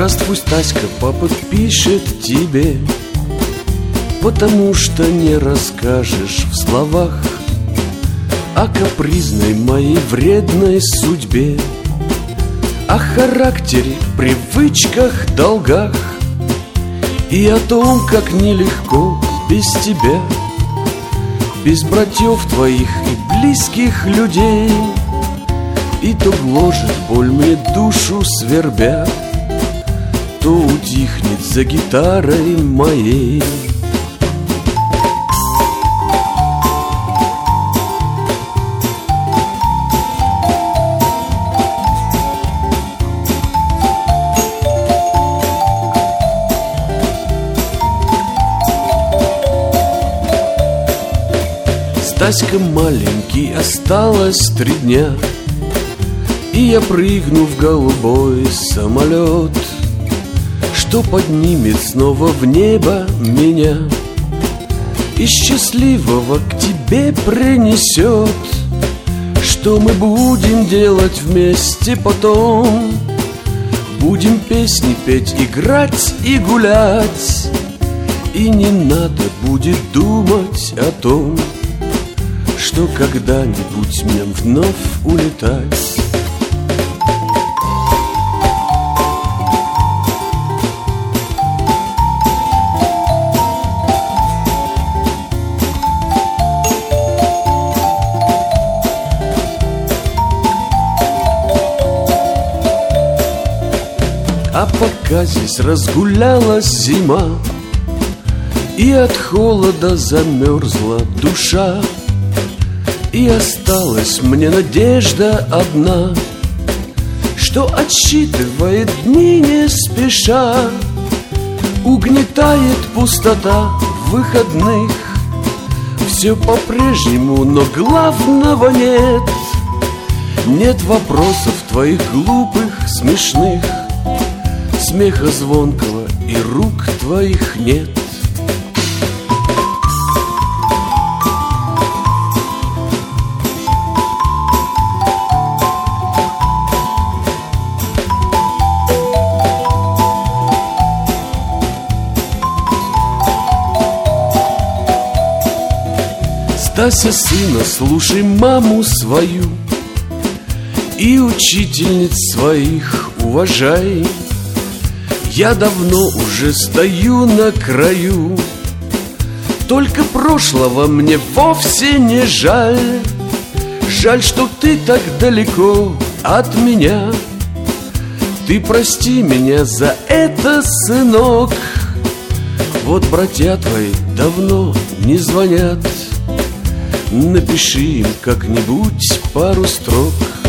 Здравствуй, Стаська, папа пишет тебе, потому что не расскажешь в словах о капризной моей вредной судьбе, о характере, привычках, долгах и о том, как нелегко без тебя, без братьев твоих и близких людей. И то гложет боль мне душу свербя, то утихнет за гитарой моей. Стаська маленький, осталось 3 дня, и я прыгну в голубой самолет, что поднимет снова в небо меня и счастливого к тебе принесет. Что мы будем делать вместе потом? Будем песни петь, играть и гулять, и не надо будет думать о том, что когда-нибудь мне вновь улетать. А пока здесь разгулялась зима, и от холода замерзла душа, и осталась мне надежда одна, что отсчитывает дни не спеша. Угнетает пустота выходных, все по-прежнему, но главного нет. Нет вопросов твоих глупых, смешных, смеха звонкого и рук твоих нет. Стася, сына, слушай маму свою и учительниц своих уважай. Я давно уже стою на краю, только прошлого мне вовсе не жаль. Жаль, что ты так далеко от меня. Ты прости меня за это, сынок. Вот братья твои давно не звонят, напиши им как-нибудь пару строк.